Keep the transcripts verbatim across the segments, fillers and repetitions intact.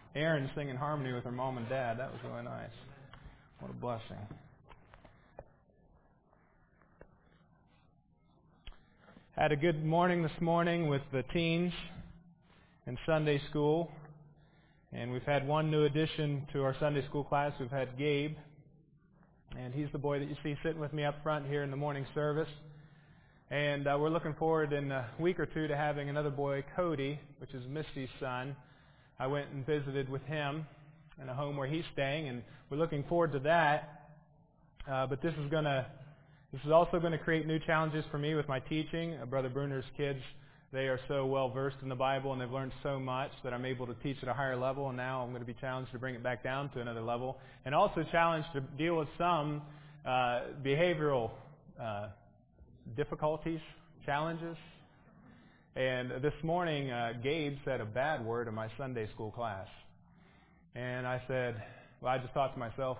Erin singing harmony with her mom and dad. That was really nice. What a blessing. Had a good morning this morning with the teens in Sunday school. And we've had one new addition to our Sunday school class. We've had Gabe. And he's the boy that you see sitting with me up front here in the morning service. And uh, we're looking forward in a week or two to having another boy, Cody, which is Misty's son. I went and visited with him in a home where he's staying, and we're looking forward to that. Uh, but this is going to, this is also going to create new challenges for me with my teaching. Uh, Brother Bruner's kids, they are so well versed in the Bible, and they've learned so much that I'm able to teach at a higher level. And now I'm going to be challenged to bring it back down to another level, and also challenged to deal with some uh, behavioral uh, difficulties, challenges. And this morning, uh, Gabe said a bad word in my Sunday school class. And I said, well, I just thought to myself,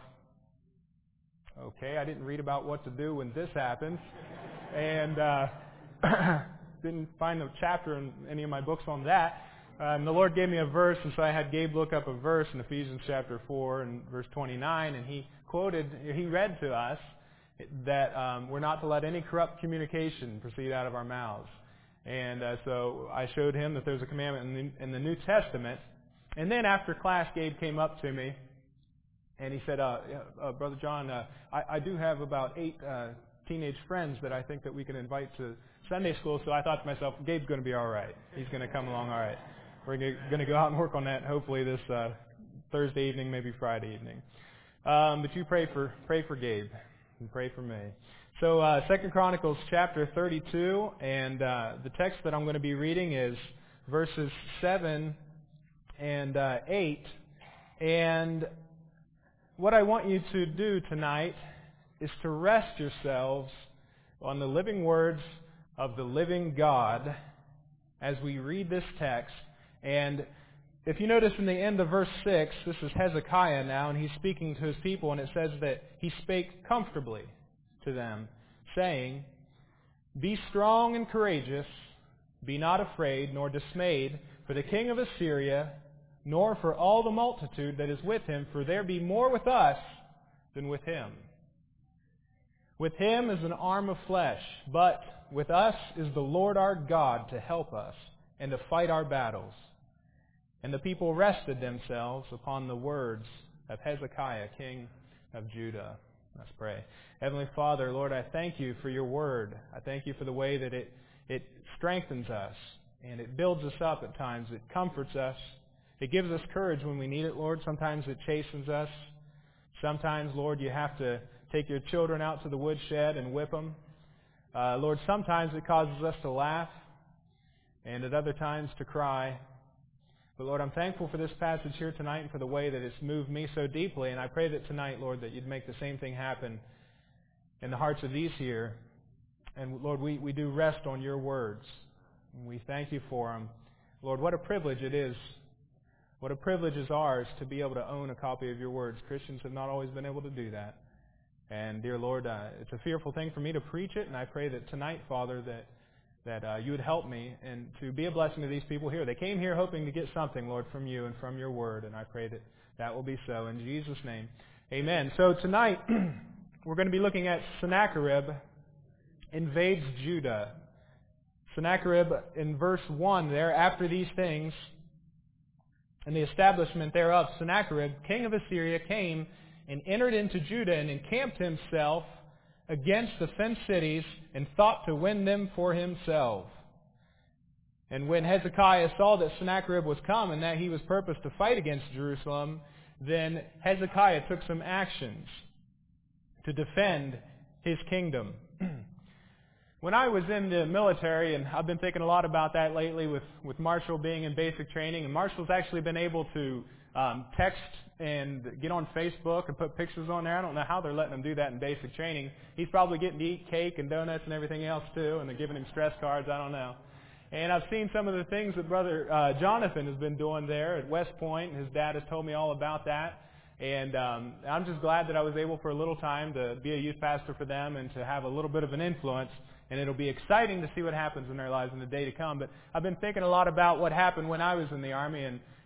okay, I didn't read about what to do when this happens. and uh, didn't find a chapter in any of my books on that. Uh, and the Lord gave me a verse, and so I had Gabe look up a verse in Ephesians chapter four and verse twenty-nine, and he quoted, he read to us that um, we're not to let any corrupt communication proceed out of our mouths. And uh, so I showed him that there's a commandment in the, in the New Testament. And then after class, Gabe came up to me, and he said, uh, uh, Brother John, uh, I, I do have about eight uh, teenage friends that I think that we can invite to Sunday school. So I thought to myself, Gabe's going to be all right. He's going to come along all right. We're going to go out and work on that hopefully this uh, Thursday evening, maybe Friday evening. Um, but you pray for pray for Gabe and pray for me. So uh, Second Chronicles chapter thirty-two, and uh, the text that I'm going to be reading is verses seven and uh, eight. And what I want you to do tonight is to rest yourselves on the living words of the living God as we read this text. And if you notice in the end of verse six, this is Hezekiah now, and he's speaking to his people, and it says that he spake comfortably to them, saying, Be strong and courageous, be not afraid nor dismayed for the king of Assyria, nor for all the multitude that is with him, for there be more with us than with him. With him is an arm of flesh, but with us is the Lord our God to help us and to fight our battles. And the people rested themselves upon the words of Hezekiah, king of Judah. Let's pray. Heavenly Father, Lord, I thank you for your word. I thank you for the way that it, it strengthens us and it builds us up at times. It comforts us. It gives us courage when we need it, Lord. Sometimes it chastens us. Sometimes, Lord, you have to take your children out to the woodshed and whip them. Uh, Lord, sometimes it causes us to laugh and at other times to cry. But Lord, I'm thankful for this passage here tonight and for the way that it's moved me so deeply. And I pray that tonight, Lord, that you'd make the same thing happen in the hearts of these here. And Lord, we, we do rest on your words. And we thank you for them. Lord, what a privilege it is. What a privilege is ours to be able to own a copy of your words. Christians have not always been able to do that. And dear Lord, uh, it's a fearful thing for me to preach it. And I pray that tonight, Father, that that uh, you would help me and to be a blessing to these people here. They came here hoping to get something, Lord, from you and from your word, and I pray that that will be so. In Jesus' name, amen. So tonight, we're going to be looking at Sennacherib invades Judah. Sennacherib in verse one there, after these things, and the establishment thereof, Sennacherib, king of Assyria, came and entered into Judah and encamped himself against the fenced cities, and thought to win them for himself. And when Hezekiah saw that Sennacherib was come, and that he was purposed to fight against Jerusalem, then Hezekiah took some actions to defend his kingdom. When I was in the military, and I've been thinking a lot about that lately with, with Marshall being in basic training, and Marshall's actually been able to um, text and get on Facebook and put pictures on there. I don't know how they're letting him do that in basic training. He's probably getting to eat cake and donuts and everything else too, and they're giving him stress cards. I don't know. And I've seen some of the things that Brother uh, Jonathan has been doing there at West Point. His dad has told me all about that. And um, I'm just glad that I was able for a little time to be a youth pastor for them and to have a little bit of an influence. And it'll be exciting to see what happens in their lives in the day to come. But I've been thinking a lot about what happened when I was in the Army. And,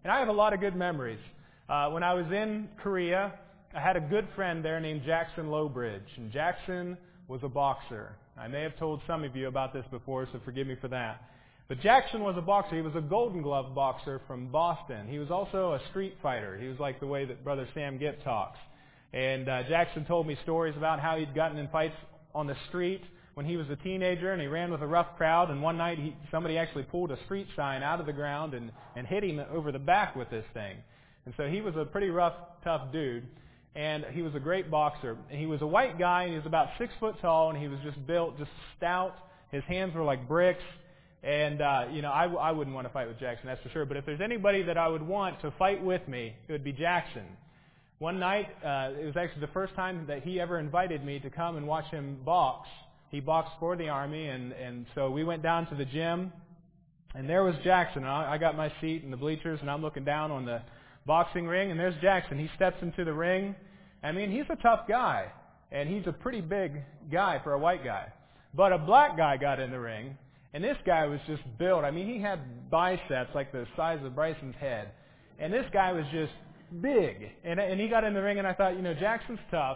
And I have a lot of good memories. Uh, when I was in Korea, I had a good friend there named Jackson Lowbridge. And Jackson was a boxer. I may have told some of you about this before, so forgive me for that. But Jackson was a boxer. He was a Golden Glove boxer from Boston. He was also a street fighter. He was like the way that Brother Sam Gipp talks. And uh, Jackson told me stories about how he'd gotten in fights on the street when he was a teenager, and he ran with a rough crowd. And one night, he, somebody actually pulled a street sign out of the ground and, and hit him over the back with this thing. And so he was a pretty rough, tough dude. And he was a great boxer. And he was a white guy, and he was about six foot tall, and he was just built, just stout. His hands were like bricks. And, uh, you know, I, I wouldn't want to fight with Jackson, that's for sure. But if there's anybody that I would want to fight with me, it would be Jackson. One night, uh, it was actually the first time that he ever invited me to come and watch him box. He boxed for the Army, and, and so we went down to the gym, and there was Jackson. And I, I got my seat in the bleachers, and I'm looking down on the boxing ring, and there's Jackson. He steps into the ring. I mean, he's a tough guy, and he's a pretty big guy for a white guy. But a black guy got in the ring. And this guy was just built. I mean, he had biceps like the size of Bryson's head. And this guy was just big. And, and he got in the ring, and I thought, you know, Jackson's tough,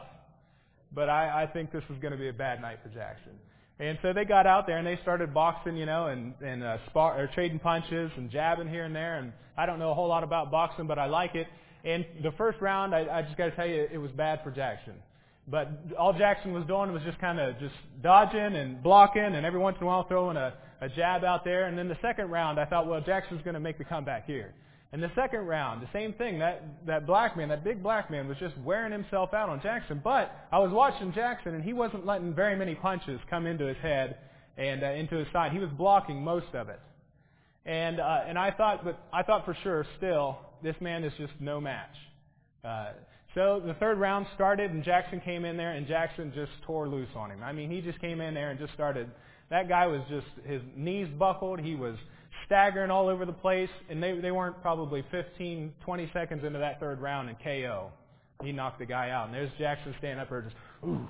but I, I think this is going to be a bad night for Jackson. And so they got out there, and they started boxing, you know, and, and uh, spar, or trading punches and jabbing here and there. And I don't know a whole lot about boxing, but I like it. And the first round, I, I just got to tell you, it was bad for Jackson. But all Jackson was doing was just kind of just dodging and blocking, and every once in a while throwing a, a jab out there. And then the second round, I thought, well, Jackson's going to make the comeback here. And the second round, the same thing. That that black man, that big black man, was just wearing himself out on Jackson. But I was watching Jackson, and he wasn't letting very many punches come into his head and uh, into his side. He was blocking most of it. And uh, and I thought, but I thought for sure, still, this man is just no match. Uh, So the third round started, and Jackson came in there, and Jackson just tore loose on him. I mean, he just came in there and just started. That guy was just, his knees buckled. He was staggering all over the place, and they, they weren't probably fifteen, twenty seconds into that third round, and K O. He knocked the guy out. And there's Jackson standing up there just, ooh.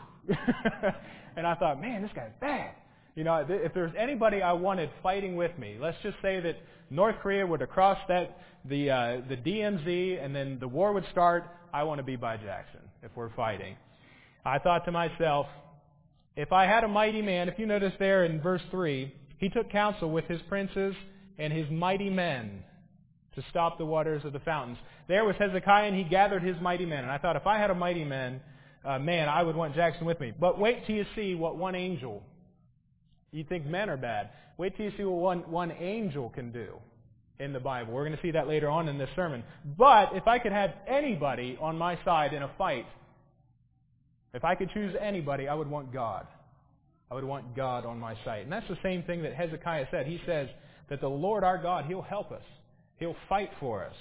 And I thought, man, this guy's bad. You know, if there's anybody I wanted fighting with me, let's just say that North Korea were to cross that, the, uh, the D M Z, and then the war would start. I want to be by Jackson if we're fighting. I thought to myself, if I had a mighty man, if you notice there in verse three, he took counsel with his princes and his mighty men to stop the waters of the fountains. There was Hezekiah, and he gathered his mighty men. And I thought, if I had a mighty man, uh, man, I would want Jackson with me. But wait till you see what one angel, you think men are bad, wait till you see what one, one angel can do in the Bible. We're going to see that later on in this sermon. But if I could have anybody on my side in a fight, if I could choose anybody, I would want God. I would want God on my side. And that's the same thing that Hezekiah said. He says that the Lord our God, He'll help us. He'll fight for us.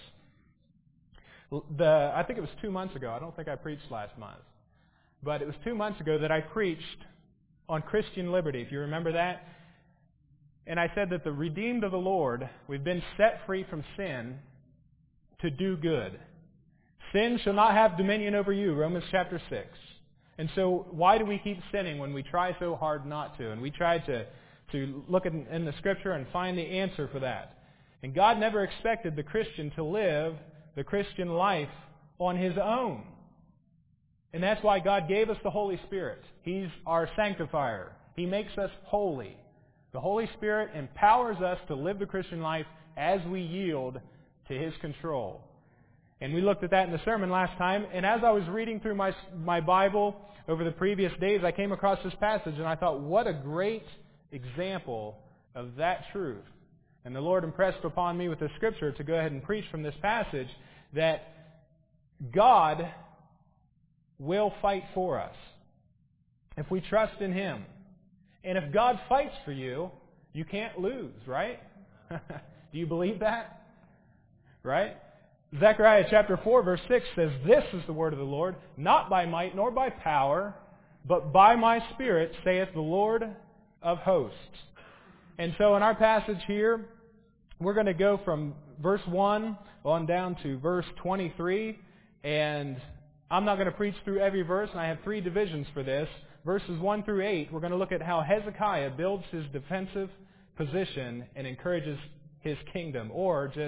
The, I think it was two months ago. I don't think I preached last month. But it was two months ago that I preached on Christian liberty, if you remember that. And I said that the redeemed of the Lord, we've been set free from sin to do good. Sin shall not have dominion over you, Romans chapter six. And so why do we keep sinning when we try so hard not to? And we try to, to look in, in the Scripture and find the answer for that. And God never expected the Christian to live the Christian life on his own. And that's why God gave us the Holy Spirit. He's our sanctifier. He makes us holy. The Holy Spirit empowers us to live the Christian life as we yield to His control. And we looked at that in the sermon last time. And as I was reading through my, my Bible over the previous days, I came across this passage, and I thought, what a great example of that truth. And the Lord impressed upon me with the Scripture to go ahead and preach from this passage that God will fight for us if we trust in Him. And if God fights for you, you can't lose, right? Do you believe that? Right? Zechariah chapter four verse six says, "This is the word of the Lord, not by might nor by power, but by my Spirit, saith the Lord of hosts." And so in our passage here, we're going to go from verse one on down to verse twenty-three. And I'm not going to preach through every verse, and I have three divisions for this. Verses one through eight, we're going to look at how Hezekiah builds his defensive position and encourages his kingdom, or just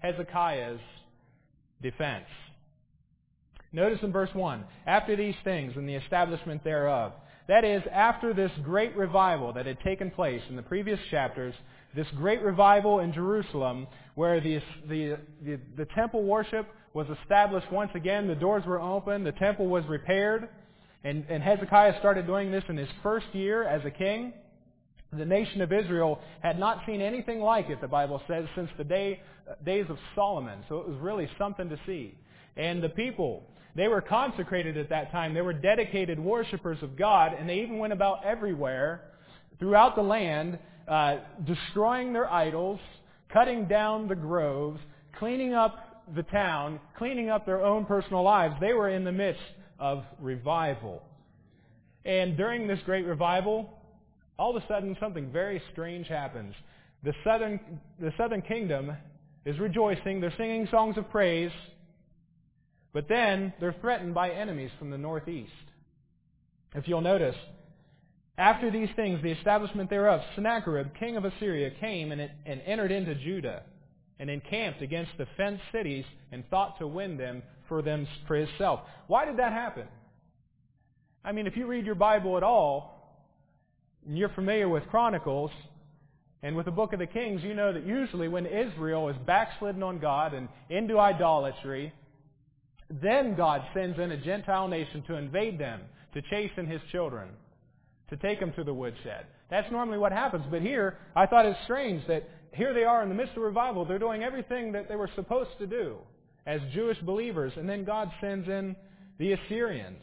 Hezekiah's defense. Notice in verse one, after these things and the establishment thereof. That is, after this great revival that had taken place in the previous chapters, this great revival in Jerusalem where the, the, the, the temple worship was established once again, the doors were open, the temple was repaired, and, and Hezekiah started doing this in his first year as a king. The nation of Israel had not seen anything like it, the Bible says, since the day, days of Solomon. So it was really something to see. And the people, they were consecrated at that time. They were dedicated worshipers of God, and they even went about everywhere throughout the land, uh, destroying their idols, cutting down the groves, cleaning up the town, cleaning up their own personal lives. They were in the midst of revival. And during this great revival, all of a sudden something very strange happens. The southern, the southern kingdom is rejoicing. They're singing songs of praise. But then they're threatened by enemies from the northeast. If you'll notice, after these things, the establishment thereof, Sennacherib, king of Assyria, came and, it, and entered into Judah and encamped against the fenced cities and thought to win them for them for himself. Why did that happen? I mean, if you read your Bible at all, and you're familiar with Chronicles and with the book of the Kings, you know that usually when Israel is backslidden on God and into idolatry, then God sends in a Gentile nation to invade them, to chasten His children, to take them to the woodshed. That's normally what happens. But here, I thought it's strange that here they are in the midst of revival. They're doing everything that they were supposed to do as Jewish believers, and then God sends in the Assyrians.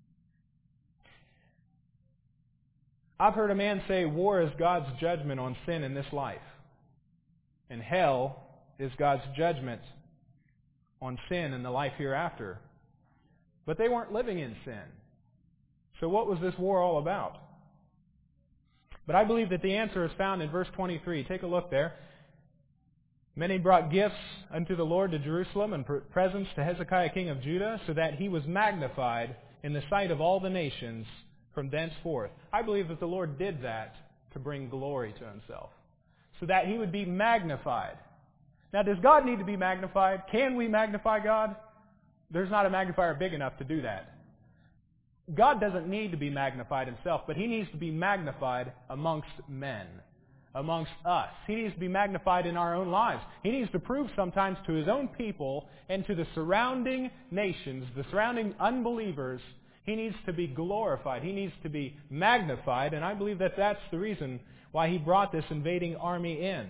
I've heard a man say war is God's judgment on sin in this life, and hell is God's judgment on sin in the life hereafter. But they weren't living in sin. So what was this war all about? But I believe that the answer is found in verse twenty-three. Take a look there. Many brought gifts unto the Lord to Jerusalem and presents to Hezekiah king of Judah, so that he was magnified in the sight of all the nations from thenceforth. I believe that the Lord did that to bring glory to Himself, so that He would be magnified. Now, does God need to be magnified? Can we magnify God? There's not a magnifier big enough to do that. God doesn't need to be magnified Himself, but He needs to be magnified amongst men, amongst us. He needs to be magnified in our own lives. He needs to prove sometimes to His own people and to the surrounding nations, the surrounding unbelievers, He needs to be glorified. He needs to be magnified, and I believe that that's the reason why He brought this invading army in.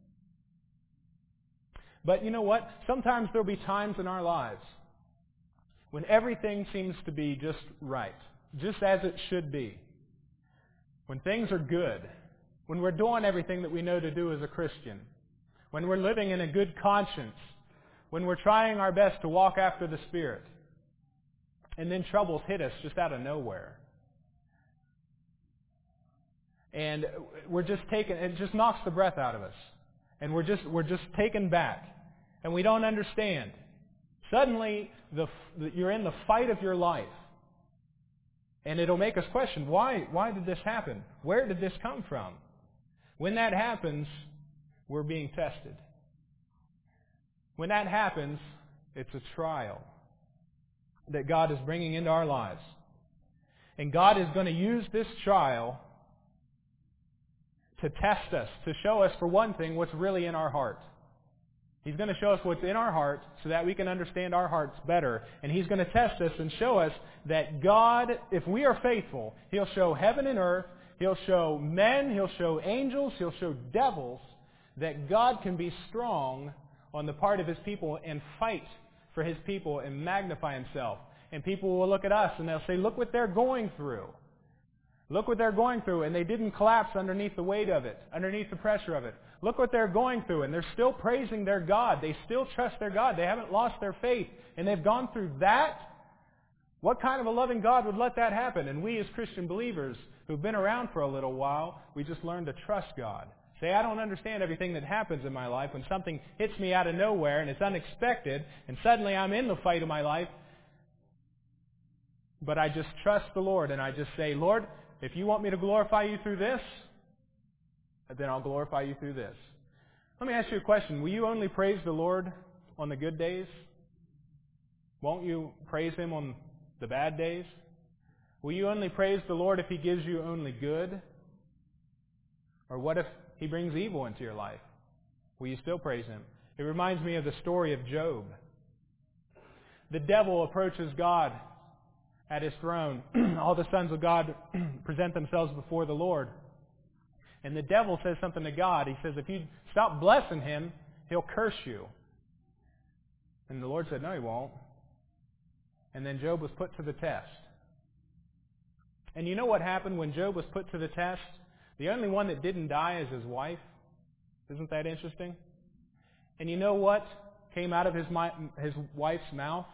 But you know what? Sometimes there'll be times in our lives when everything seems to be just right, just as it should be. When things are good, when we're doing everything that we know to do as a Christian, when we're living in a good conscience, when we're trying our best to walk after the Spirit, and then troubles hit us just out of nowhere. And we're just taken, it just knocks the breath out of us. And we're just, we're just taken back. And we don't understand. Suddenly, the, you're in the fight of your life. And it'll make us question, why, why did this happen? Where did this come from? When that happens, we're being tested. When that happens, it's a trial that God is bringing into our lives. And God is going to use this trial to test us, to show us, for one thing, what's really in our heart. He's going to show us what's in our heart so that we can understand our hearts better. And He's going to test us and show us that God, if we are faithful, He'll show heaven and earth, He'll show men, He'll show angels, He'll show devils, that God can be strong on the part of His people and fight for His people and magnify Himself. And people will look at us and they'll say, look what they're going through. Look what they're going through. And they didn't collapse underneath the weight of it, underneath the pressure of it. Look what they're going through. And they're still praising their God. They still trust their God. They haven't lost their faith. And they've gone through that. What kind of a loving God would let that happen? And we as Christian believers who've been around for a little while, we just learn to trust God. Say, I don't understand everything that happens in my life. When something hits me out of nowhere and it's unexpected, and suddenly I'm in the fight of my life, but I just trust the Lord and I just say, Lord, if you want me to glorify you through this, then I'll glorify you through this. Let me ask you a question. Will you only praise the Lord on the good days? Won't you praise Him on the bad days? Will you only praise the Lord if He gives you only good? Or what if He brings evil into your life? Will you still praise Him? It reminds me of the story of Job. The devil approaches God at His throne. All the sons of God present themselves before the Lord. And the devil says something to God. He says, if you stop blessing him, he'll curse you. And the Lord said, no, He won't. And then Job was put to the test. And you know what happened when Job was put to the test? The only one that didn't die is his wife. Isn't that interesting? And you know what came out of his, his wife's mouth?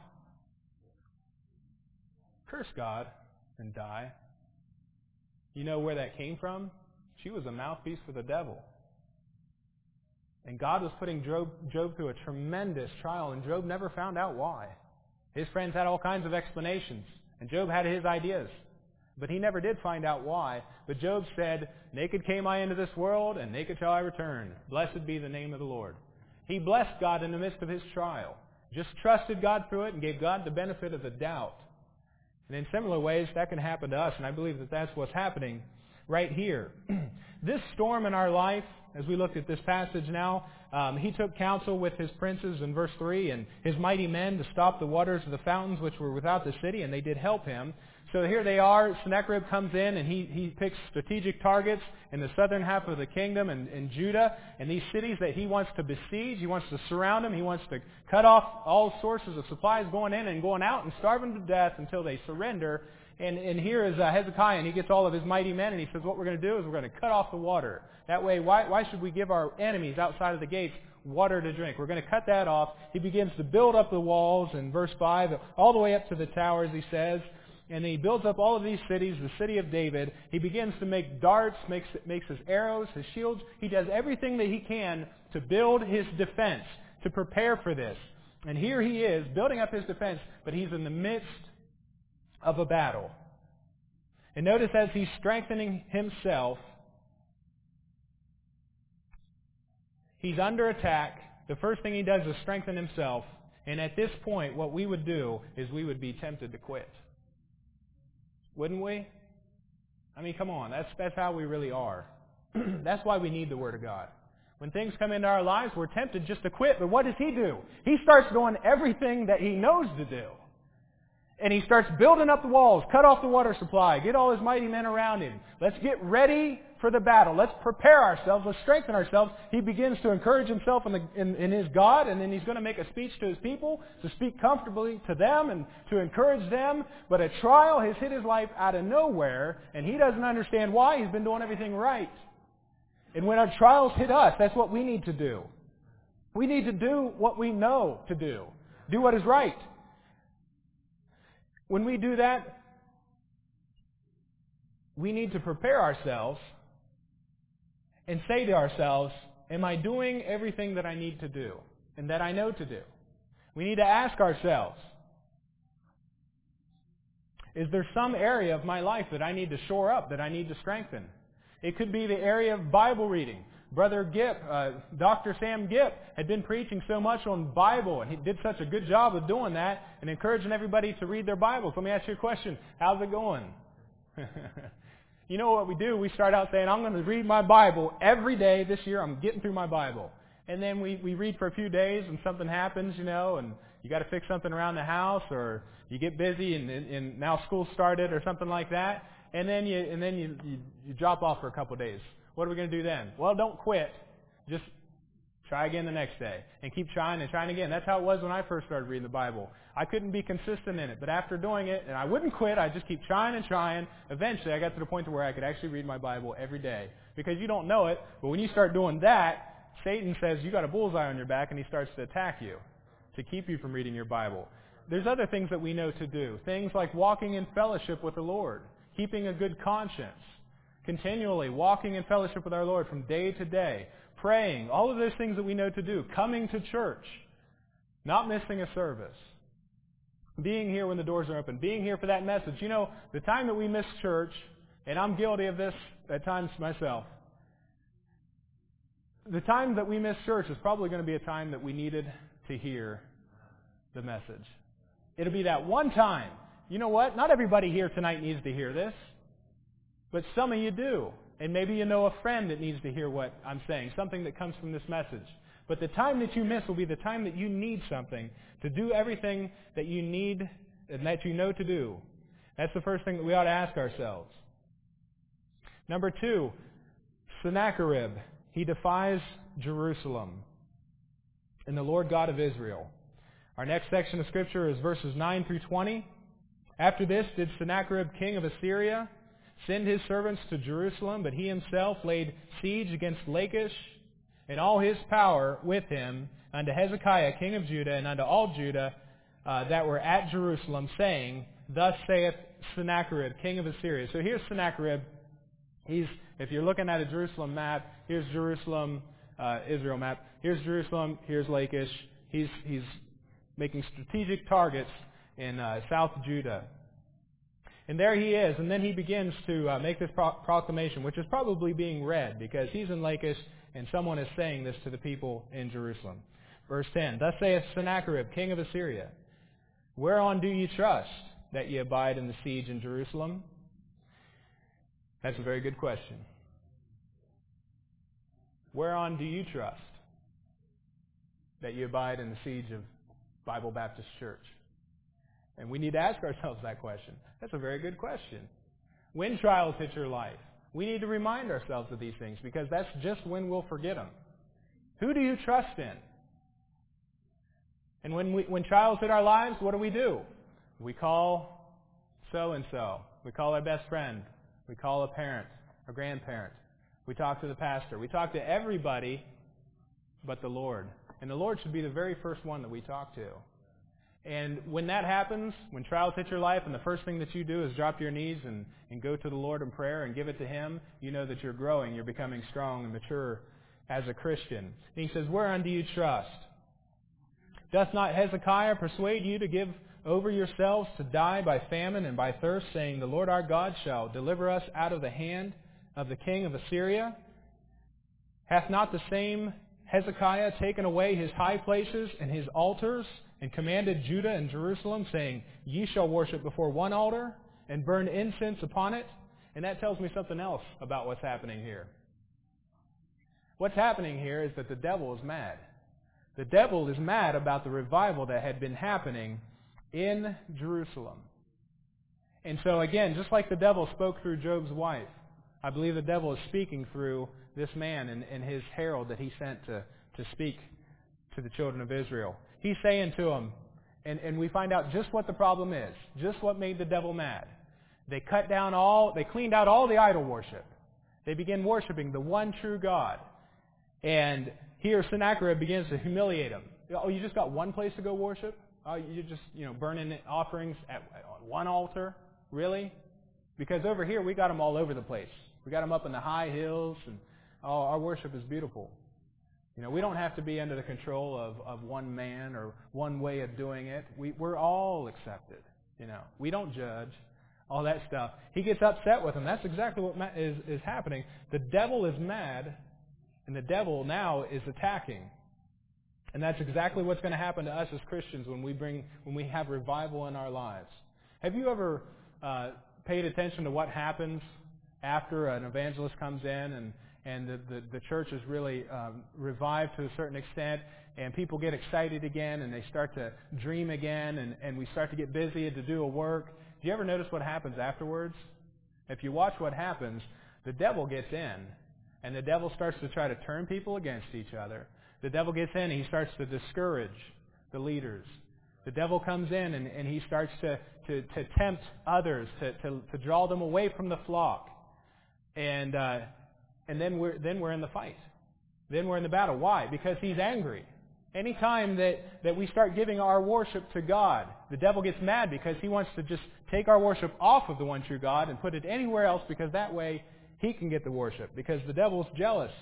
Curse God and die. You know where that came from? She was a mouthpiece for the devil. And God was putting Job, Job through a tremendous trial, and Job never found out why. His friends had all kinds of explanations, and Job had his ideas. But he never did find out why. But Job said, naked came I into this world, and naked shall I return. Blessed be the name of the Lord. He blessed God in the midst of his trial. Just trusted God through it and gave God the benefit of the doubt. And in similar ways, that can happen to us, and I believe that that's what's happening right here. This storm in our life, as we look at this passage now, um, he took counsel with his princes in verse three and his mighty men to stop the waters of the fountains which were without the city, and they did help him. So here they are. Sennacherib comes in and he, he picks strategic targets in the southern half of the kingdom and in Judah, and these cities that he wants to besiege. He wants to surround them. He wants to cut off all sources of supplies going in and going out and starve them to death until they surrender. And, and here is uh, Hezekiah, and he gets all of his mighty men, and he says, what we're going to do is we're going to cut off the water. That way, why, why should we give our enemies outside of the gates water to drink? We're going to cut that off. He begins to build up the walls in verse five, all the way up to the towers, he says. And he builds up all of these cities, the city of David. He begins to make darts, makes, makes his arrows, his shields. He does everything that he can to build his defense, to prepare for this. And here he is, building up his defense, but he's in the midst of a battle. And notice as he's strengthening himself, he's under attack. The first thing he does is strengthen himself. And at this point, what we would do is we would be tempted to quit. Wouldn't we? I mean, come on. That's, that's how we really are. That's why we need the Word of God. When things come into our lives, we're tempted just to quit. But what does he do? He starts doing everything that he knows to do. And he starts building up the walls, cut off the water supply, get all his mighty men around him. Let's get ready for the battle. Let's prepare ourselves. Let's strengthen ourselves. He begins to encourage himself in, the, in, in his God, and then he's going to make a speech to his people, to speak comfortably to them and to encourage them. But a trial has hit his life out of nowhere, and he doesn't understand why. He's been doing everything right. And when our trials hit us, that's what we need to do. We need to do what we know to do. Do what is right. When we do that, we need to prepare ourselves and say to ourselves, am I doing everything that I need to do and that I know to do? We need to ask ourselves, is there some area of my life that I need to shore up, that I need to strengthen? It could be the area of Bible reading. Brother Gipp, uh, Doctor Sam Gipp, had been preaching so much on Bible, and he did such a good job of doing that and encouraging everybody to read their Bibles. Let me ask you a question. How's it going? You know what we do? We start out saying, I'm going to read my Bible every day this year. I'm getting through my Bible. And then we, we read for a few days, and something happens, you know, and you got to fix something around the house, or you get busy, and, and, and now school started, or something like that. And then you and then you, you, you drop off for a couple of days. What are we going to do then? Well, don't quit. Just try again the next day. And keep trying and trying again. That's how it was when I first started reading the Bible. I couldn't be consistent in it. But after doing it, and I wouldn't quit, I'd just keep trying and trying. Eventually, I got to the point to where I could actually read my Bible every day. Because you don't know it, but when you start doing that, Satan says, you got a bullseye on your back, and he starts to attack you to keep you from reading your Bible. There's other things that we know to do. Things like walking in fellowship with the Lord. Keeping a good conscience. Continually walking in fellowship with our Lord from day to day, praying, all of those things that we know to do, coming to church, not missing a service, being here when the doors are open, being here for that message. You know, the time that we miss church, and I'm guilty of this at times myself, the time that we miss church is probably going to be a time that we needed to hear the message. It'll be that one time. You know what? Not everybody here tonight needs to hear this, but some of you do. And maybe you know a friend that needs to hear what I'm saying, something that comes from this message. But the time that you miss will be the time that you need something to do everything that you need and that you know to do. That's the first thing that we ought to ask ourselves. Number two, Sennacherib. He defies Jerusalem and the Lord God of Israel. Our next section of Scripture is verses nine through twenty. After this did Sennacherib, king of Assyria, send his servants to Jerusalem, but he himself laid siege against Lachish, and all his power with him, unto Hezekiah, king of Judah, and unto all Judah uh, that were at Jerusalem, saying, Thus saith Sennacherib, king of Assyria. So here's Sennacherib. He's, if you're looking at a Jerusalem map, here's Jerusalem, uh, Israel map. Here's Jerusalem, here's Lachish. He's, he's making strategic targets in uh, South Judah. And there he is, and then he begins to uh, make this pro- proclamation, which is probably being read, because he's in Lachish, and someone is saying this to the people in Jerusalem. Verse ten, Thus saith Sennacherib, king of Assyria, Whereon do ye trust, that ye abide in the siege in Jerusalem? That's a very good question. Whereon do you trust, that ye abide in the siege of Bible Baptist Church? And we need to ask ourselves that question. That's a very good question. When trials hit your life, we need to remind ourselves of these things, because that's just when we'll forget them. Who do you trust in? And when we, when trials hit our lives, what do we do? We call so-and-so. We call our best friend. We call a parent, a grandparent. We talk to the pastor. We talk to everybody but the Lord. And the Lord should be the very first one that we talk to. And when that happens, when trials hit your life and the first thing that you do is drop your knees and, and go to the Lord in prayer and give it to Him, you know that you're growing, you're becoming strong and mature as a Christian. And he says, Whereon do you trust? Doth not Hezekiah persuade you to give over yourselves to die by famine and by thirst, saying, The Lord our God shall deliver us out of the hand of the king of Assyria? Hath not the same Hezekiah taken away his high places and his altars, and commanded Judah and Jerusalem, saying, Ye shall worship before one altar, and burn incense upon it? And that tells me something else about what's happening here. What's happening here is that the devil is mad. The devil is mad about the revival that had been happening in Jerusalem. And so again, just like the devil spoke through Job's wife, I believe the devil is speaking through this man and, and his herald that he sent to, to speak to the children of Israel. He's saying to them, and, and we find out just what the problem is, just what made the devil mad. They cut down all, they cleaned out all the idol worship. They begin worshiping the one true God. And here Sennacherib begins to humiliate them. Oh, you just got one place to go worship? Oh, you just, you know, burning offerings at, on one altar? Really? Because over here we got them all over the place. We got them up in the high hills, and oh, our worship is beautiful. You know, we don't have to be under the control of, of one man or one way of doing it. We, we're all accepted. You know, we don't judge, all that stuff. He gets upset with them. That's exactly what is, is happening. The devil is mad, and the devil now is attacking. And that's exactly what's going to happen to us as Christians when we bring, when we have revival in our lives. Have you ever uh, paid attention to what happens after an evangelist comes in and and the, the, the church is really um, revived to a certain extent, and people get excited again, and they start to dream again, and, and we start to get busy to do a work? Do you ever notice what happens afterwards? If you watch what happens, the devil gets in, and the devil starts to try to turn people against each other. The devil gets in, and he starts to discourage the leaders. The devil comes in, and, and he starts to, to, to tempt others, to, to, to draw them away from the flock. And uh, and then we're then we're in the fight. Then we're in the battle. Why? Because he's angry. Anytime that, that we start giving our worship to God, the devil gets mad because he wants to just take our worship off of the one true God and put it anywhere else, because that way he can get the worship, because the devil's jealous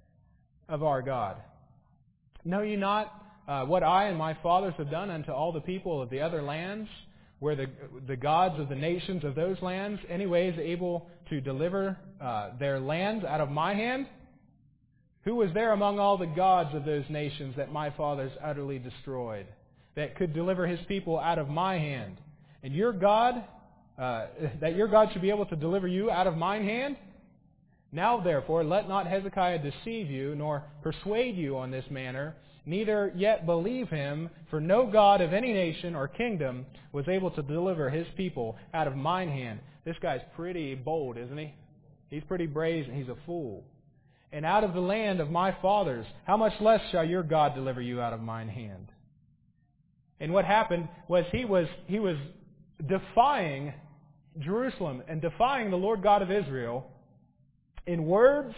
of our God. Know ye not uh, what I and my fathers have done unto all the people of the other lands, where the the gods of the nations of those lands anyway is able to deliver uh, their lands out of my hand? Who was there among all the gods of those nations that my fathers utterly destroyed, that could deliver his people out of my hand? And your God, uh, that your God should be able to deliver you out of mine hand? Now therefore, let not Hezekiah deceive you, nor persuade you on this manner, neither yet believe him, for no God of any nation or kingdom was able to deliver his people out of mine hand. This guy's pretty bold, isn't he? He's pretty brazen. He's a fool. And out of the land of my fathers, how much less shall your God deliver you out of mine hand? And what happened was he was he was defying Jerusalem and defying the Lord God of Israel in words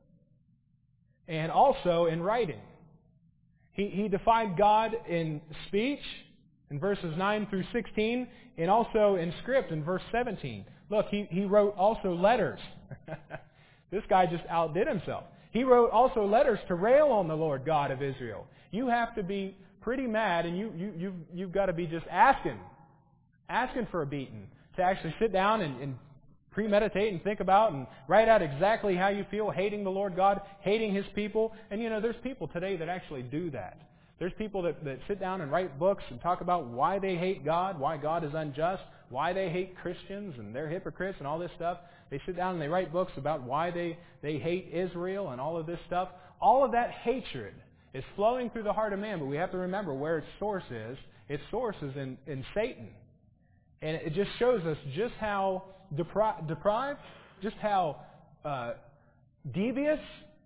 and also in writing. He, he defied God in speech in verses nine through sixteen, and also in script in verse seventeen. Look, he, he wrote also letters. This guy just outdid himself. He wrote also letters to rail on the Lord God of Israel. You have to be pretty mad, and you, you, you've, you've got to be just asking, asking for a beating, to actually sit down and, and premeditate and think about and write out exactly how you feel, hating the Lord God, hating His people. And you know, there's people today that actually do that. There's people that, that sit down and write books and talk about why they hate God, why God is unjust, why they hate Christians and they're hypocrites and all this stuff. They sit down and they write books about why they, they hate Israel and all of this stuff. All of that hatred is flowing through the heart of man, but we have to remember where its source is. Its source is in, in Satan. And it just shows us just how depri- deprived, just how uh, devious,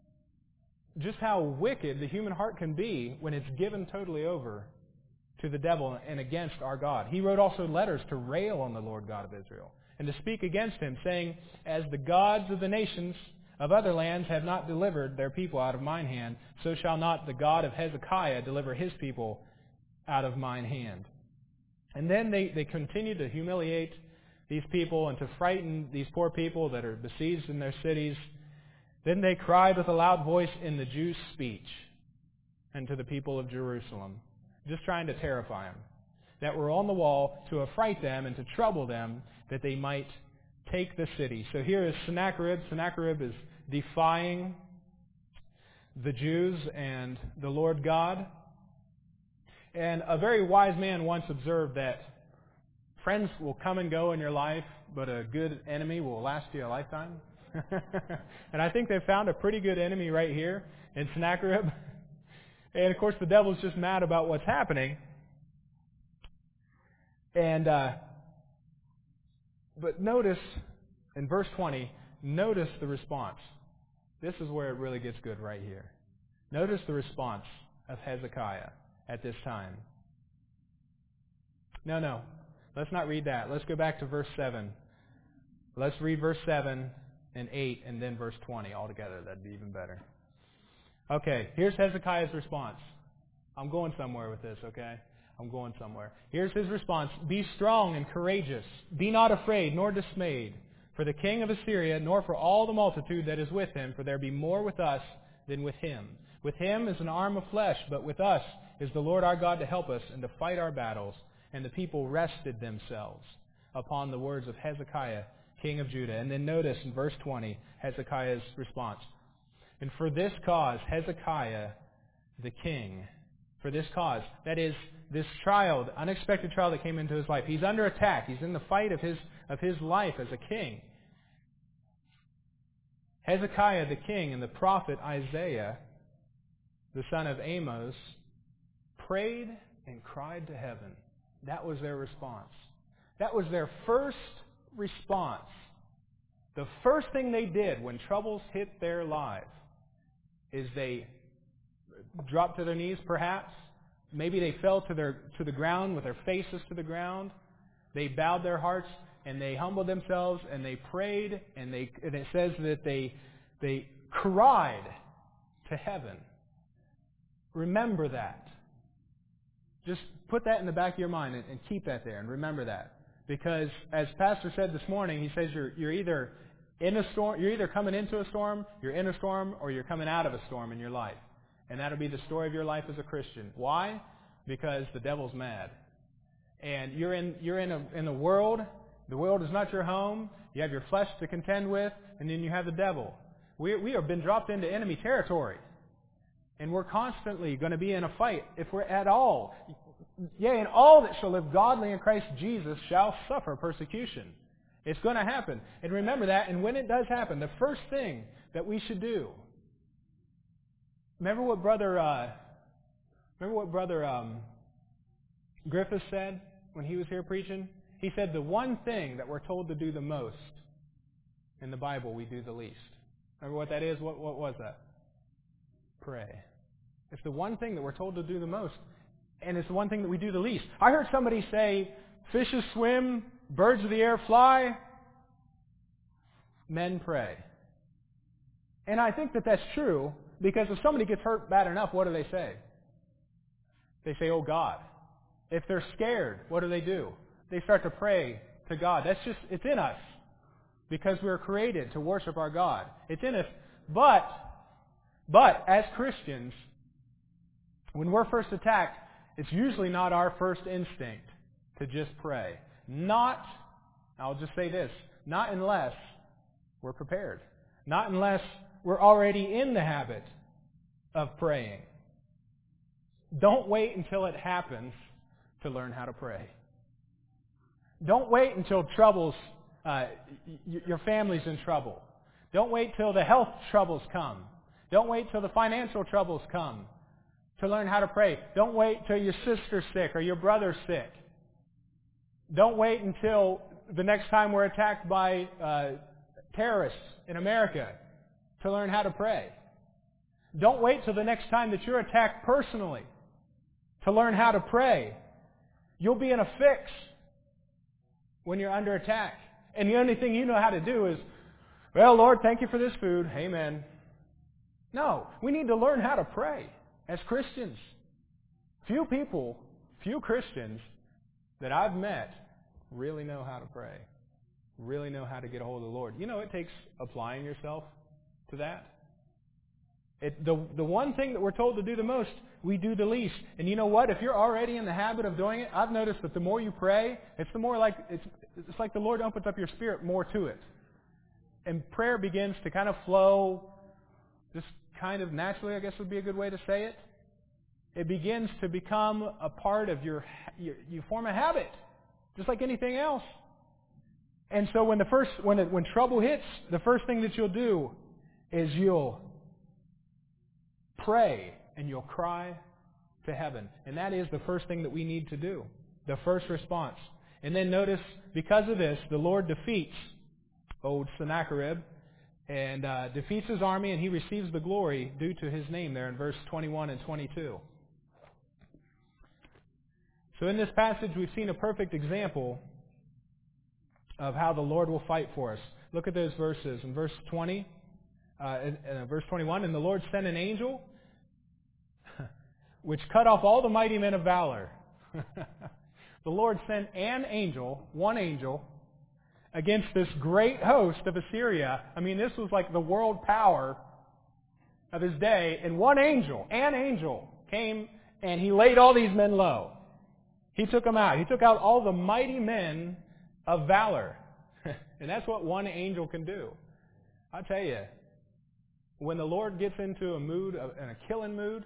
just how wicked the human heart can be when it's given totally over to the devil and against our God. He wrote also letters to rail on the Lord God of Israel and to speak against Him, saying, as the gods of the nations of other lands have not delivered their people out of mine hand, so shall not the God of Hezekiah deliver His people out of mine hand. And then they, they continue to humiliate these people and to frighten these poor people that are besieged in their cities. Then they cried with a loud voice in the Jews' speech and to the people of Jerusalem, just trying to terrify them, that were on the wall to affright them and to trouble them, that they might take the city. So here is Sennacherib. Sennacherib is defying the Jews and the Lord God. And a very wise man once observed that friends will come and go in your life, but a good enemy will last you a lifetime. And I think they've found a pretty good enemy right here in Sennacherib. And of course the devil's just mad about what's happening. And uh, but notice in verse twenty, notice the response. This is where it really gets good right here. Notice the response of Hezekiah at this time. No, no. Let's not read that. Let's go back to verse seven. Let's read verse seven and eight and then verse twenty all together. That'd be even better. Okay, here's Hezekiah's response. I'm going somewhere with this, okay? I'm going somewhere. Here's his response. Be strong and courageous. Be not afraid nor dismayed for the king of Assyria, nor for all the multitude that is with him, for there be more with us than with him. With him is an arm of flesh, but with us is the Lord our God to help us and to fight our battles. And the people rested themselves upon the words of Hezekiah, king of Judah. And then notice in verse twenty, Hezekiah's response. And for this cause, Hezekiah, the king, for this cause, that is, this trial, the unexpected trial that came into his life, he's under attack. He's in the fight of his, of his life as a king. Hezekiah, the king, and the prophet Isaiah, the son of Amos, prayed and cried to heaven. That was their response. That was their first response. The first thing they did when troubles hit their life is they dropped to their knees, perhaps. Maybe they fell to their to the ground with their faces to the ground. They bowed their hearts and they humbled themselves and they prayed, and they and it says that they they cried to heaven. Remember that. Just put that in the back of your mind and, and keep that there and remember that. Because as Pastor said this morning, he says you're you're either in a storm, you're either coming into a storm, you're in a storm, or you're coming out of a storm in your life. And that'll be the story of your life as a Christian. Why? Because the devil's mad. And you're in you're in a in a world, the world is not your home, you have your flesh to contend with, and then you have the devil. We we have been dropped into enemy territory. And we're constantly going to be in a fight if we're at all. Yea, and all that shall live godly in Christ Jesus shall suffer persecution. It's going to happen. And remember that, and when it does happen, the first thing that we should do, remember what Brother, uh, remember what Brother um, Griffiths said when he was here preaching? He said the one thing that we're told to do the most in the Bible, we do the least. Remember what that is? What, what was that? Pray. It's the one thing that we're told to do the most, and it's the one thing that we do the least. I heard somebody say, fishes swim, birds of the air fly, men pray. And I think that that's true, because if somebody gets hurt bad enough, what do they say? They say, oh God. If they're scared, what do they do? They start to pray to God. That's just, it's in us, because we were created to worship our God. It's in us. But, but as Christians, when we're first attacked, it's usually not our first instinct to just pray. Not, I'll just say this, not unless we're prepared. Not unless we're already in the habit of praying. Don't wait until it happens to learn how to pray. Don't wait until troubles, uh, y- your family's in trouble. Don't wait till the health troubles come. Don't wait till the financial troubles come to learn how to pray. Don't wait till your sister's sick or your brother's sick. Don't wait until the next time we're attacked by uh, terrorists in America to learn how to pray. Don't wait till the next time that you're attacked personally to learn how to pray. You'll be in a fix when you're under attack. And the only thing you know how to do is, well, Lord, thank you for this food. Amen. No, we need to learn how to pray as Christians. Few people, few Christians that I've met really know how to pray. Really know how to get a hold of the Lord. You know, it takes applying yourself to that. It, the, the one thing that we're told to do the most, we do the least. And you know what? If you're already in the habit of doing it, I've noticed that the more you pray, it's the more like it's, it's like the Lord opens up your spirit more to it. And prayer begins to kind of flow just kind of naturally, I guess would be a good way to say it. It begins to become a part of your, your you form a habit, just like anything else. And so when the first when it, when trouble hits, the first thing that you'll do is you'll pray and you'll cry to heaven. And that is the first thing that we need to do, the first response. And then notice, because of this, the Lord defeats old Sennacherib and uh, defeats his army, and he receives the glory due to his name there in verse twenty-one and twenty-two. So in this passage, we've seen a perfect example of how the Lord will fight for us. Look at those verses. In verse twenty, uh, in, in verse twenty-one, and the Lord sent an angel which cut off all the mighty men of valor. The Lord sent an angel, one angel, against this great host of Assyria. I mean, this was like the world power of his day. And one angel, an angel, came and he laid all these men low. He took them out. He took out all the mighty men of valor. And that's what one angel can do. I'll tell you, when the Lord gets into a mood, in a killing mood,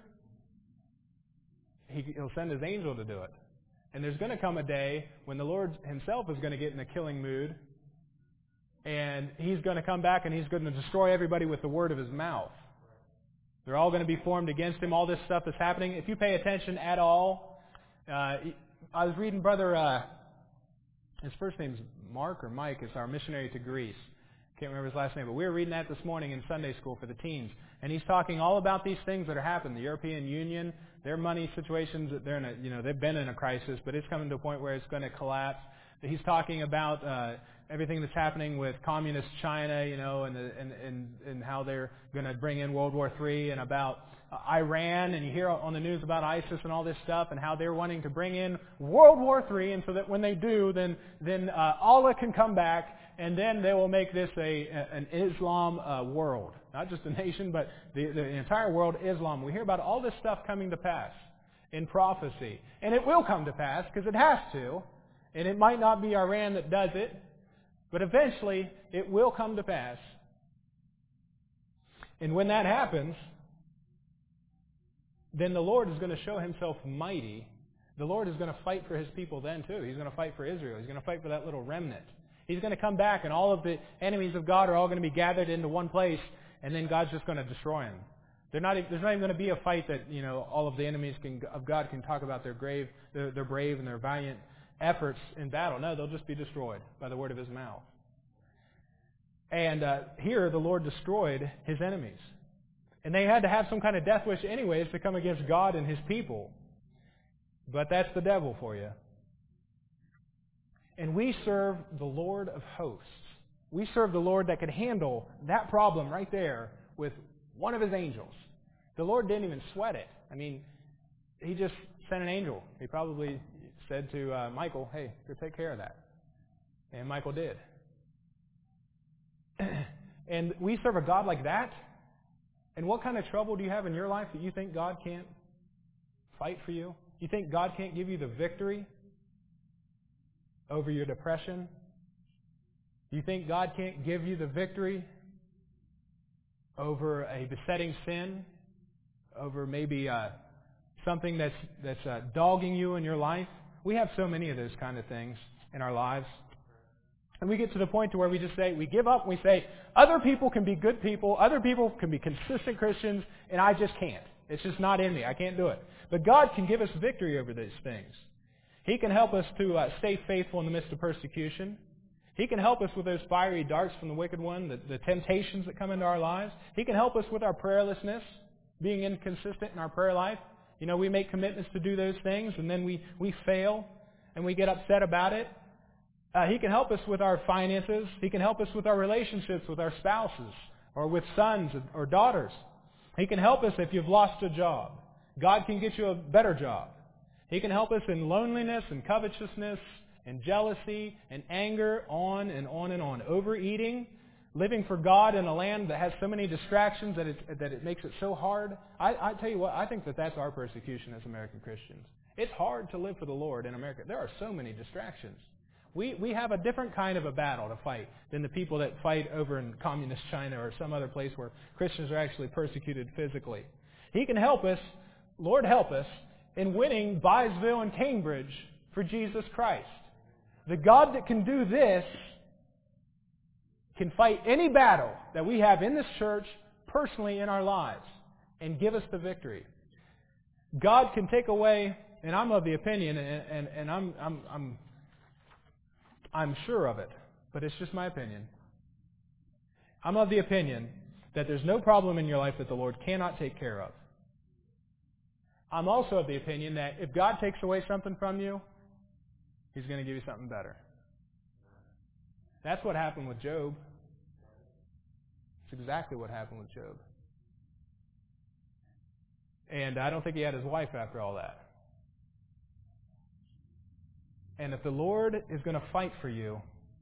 he, he'll send his angel to do it. And there's going to come a day when the Lord himself is going to get in a killing mood, and he's going to come back and he's going to destroy everybody with the word of his mouth. They're all going to be formed against him. All this stuff is happening. If you pay attention at all, uh, I was reading Brother, uh, his first name's Mark or Mike, is our missionary to Greece. Can't remember his last name, but we were reading that this morning in Sunday school for the teens. And he's talking all about these things that are happening. The European Union, their money situations, they're in a, you know, they've been in a crisis, but it's coming to a point where it's going to collapse. He's talking about uh, everything that's happening with communist China, you know, and, the, and, and, and how they're going to bring in World War Three, and about uh, Iran, and you hear on the news about ISIS and all this stuff, and how they're wanting to bring in World War Three, and so that when they do, then then uh, Allah can come back, and then they will make this a, a an Islam uh, world, not just a nation, but the, the entire world Islam. We hear about all this stuff coming to pass in prophecy, and it will come to pass because it has to. And it might not be Iran that does it, but eventually it will come to pass. And when that happens, then the Lord is going to show himself mighty. The Lord is going to fight for his people then too. He's going to fight for Israel. He's going to fight for that little remnant. He's going to come back, and all of the enemies of God are all going to be gathered into one place, and then God's just going to destroy them. They're not, there's not even going to be a fight that, you know, all of the enemies can, of God can talk about their grave, their, their brave and their valiant efforts in battle. No, they'll just be destroyed by the word of his mouth. And uh, here the Lord destroyed his enemies. And they had to have some kind of death wish anyways to come against God and his people. But that's the devil for you. And we serve the Lord of hosts. We serve the Lord that could handle that problem right there with one of his angels. The Lord didn't even sweat it. I mean, he just sent an angel. He probably said to uh, Michael, hey, go take care of that. And Michael did. And we serve a God like that. And what kind of trouble do you have in your life that you think God can't fight for you? You think God can't give you the victory over your depression? You think God can't give you the victory over a besetting sin? Over maybe uh, something that's that's uh, dogging you in your life? We have so many of those kind of things in our lives. And we get to the point to where we just say, we give up and we say, other people can be good people, other people can be consistent Christians, and I just can't. It's just not in me. I can't do it. But God can give us victory over these things. He can help us to uh, stay faithful in the midst of persecution. He can help us with those fiery darts from the wicked one, the, the temptations that come into our lives. He can help us with our prayerlessness, being inconsistent in our prayer life. You know, we make commitments to do those things, and then we, we fail, and we get upset about it. Uh, he can help us with our finances. He can help us with our relationships with our spouses or with sons or daughters. He can help us if you've lost a job. God can get you a better job. He can help us in loneliness and covetousness and jealousy and anger, on and on and on. Overeating, living for God in a land that has so many distractions that it, that it makes it so hard. I, I tell you what, I think that that's our persecution as American Christians. It's hard to live for the Lord in America. There are so many distractions. We we have a different kind of a battle to fight than the people that fight over in communist China or some other place where Christians are actually persecuted physically. He can help us, Lord help us, in winning Byesville and Cambridge for Jesus Christ. The God that can do this can fight any battle that we have in this church personally in our lives and give us the victory. God can take away, and I'm of the opinion, and, and, and I'm I'm I'm I'm sure of it, but it's just my opinion. I'm of the opinion that there's no problem in your life that the Lord cannot take care of. I'm also of the opinion that if God takes away something from you, He's going to give you something better. That's what happened with Job. It's exactly what happened with Job. And I don't think he had his wife after all that. And if the Lord is going to fight for you,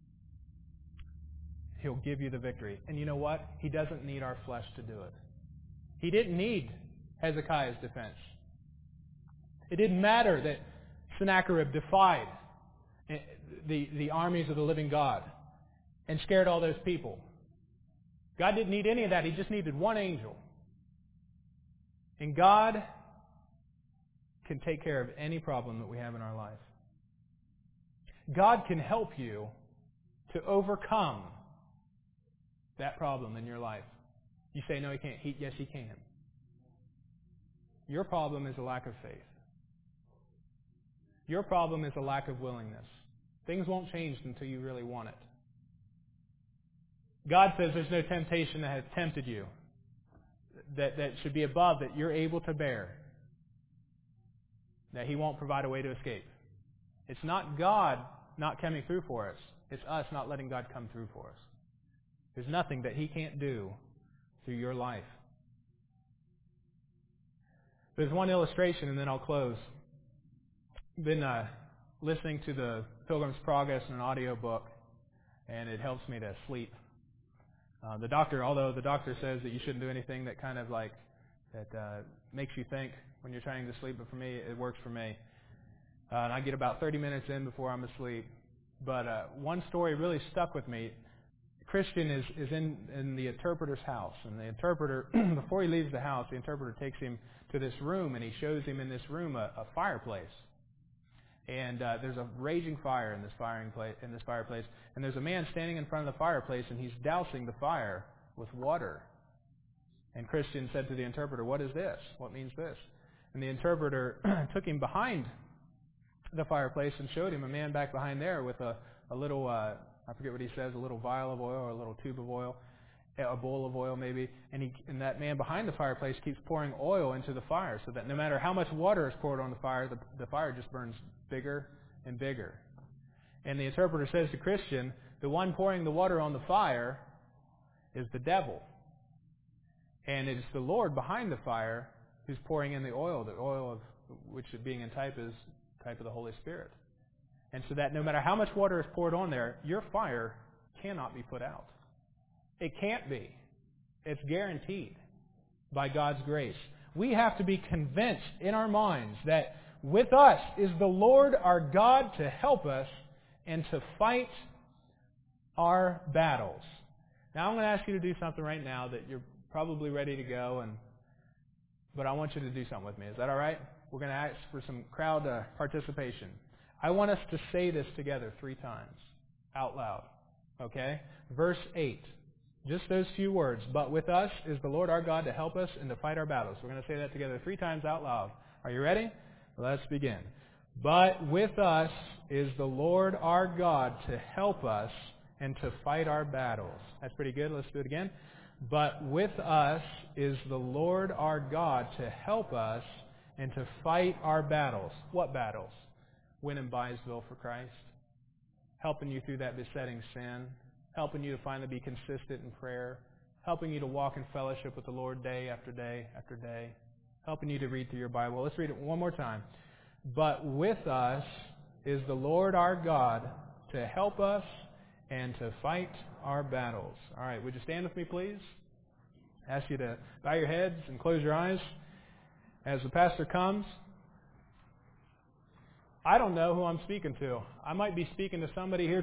He'll give you the victory. And you know what? He doesn't need our flesh to do it. He didn't need Hezekiah's defense. It didn't matter that Sennacherib defied the, the armies of the living God and scared all those people. God didn't need any of that. He just needed one angel. And God can take care of any problem that we have in our life. God can help you to overcome that problem in your life. You say, no, He can't. He, yes, He can. Your problem is a lack of faith. Your problem is a lack of willingness. Things won't change until you really want it. God says there's no temptation that has tempted you that, that should be above that you're able to bear, that He won't provide a way to escape. It's not God not coming through for us. It's us not letting God come through for us. There's nothing that He can't do through your life. There's one illustration, and then I'll close. I've been uh, listening to the Pilgrim's Progress in an audio book, and it helps me to sleep. Uh, the doctor, although the doctor says that you shouldn't do anything that kind of like that uh, makes you think when you're trying to sleep, but for me, it works for me. Uh, and I get about thirty minutes in before I'm asleep. But uh, one story really stuck with me. Christian is, is in, in the interpreter's house. And the interpreter, before he leaves the house, the interpreter takes him to this room, and he shows him in this room a, a fireplace. And uh, there's a raging fire in this firing pla- in this fireplace. And there's a man standing in front of the fireplace, and he's dousing the fire with water. And Christian said to the interpreter, "What is this? What means this?" And the interpreter took him behind the fireplace and showed him a man back behind there with a, a little, uh, I forget what he says, a little vial of oil or a little tube of oil, a bowl of oil maybe. And, he, and that man behind the fireplace keeps pouring oil into the fire so that no matter how much water is poured on the fire, the, the fire just burns bigger and bigger. And the interpreter says to Christian, the one pouring the water on the fire is the devil. And it is the Lord behind the fire who's pouring in the oil, the oil of which being in type is type of the Holy Spirit. And so that no matter how much water is poured on there, your fire cannot be put out. It can't be. It's guaranteed by God's grace. We have to be convinced in our minds that with us is the Lord our God to help us and to fight our battles. Now I'm going to ask you to do something right now that you're probably ready to go, and but I want you to do something with me. Is that all right? We're going to ask for some crowd uh, participation. I want us to say this together three times out loud. Okay? Verse eight. Just those few words. But with us is the Lord our God to help us and to fight our battles. We're going to say that together three times out loud. Are you ready? Let's begin. But with us is the Lord our God to help us and to fight our battles. That's pretty good. Let's do it again. But with us is the Lord our God to help us and to fight our battles. What battles? Winning Byesville for Christ. Helping you through that besetting sin. Helping you to finally be consistent in prayer. Helping you to walk in fellowship with the Lord day after day after day. Helping you to read through your Bible. Let's read it one more time. But with us is the Lord our God to help us and to fight our battles. All right, would you stand with me, please? I ask you to bow your heads and close your eyes as the pastor comes. I don't know who I'm speaking to. I might be speaking to somebody here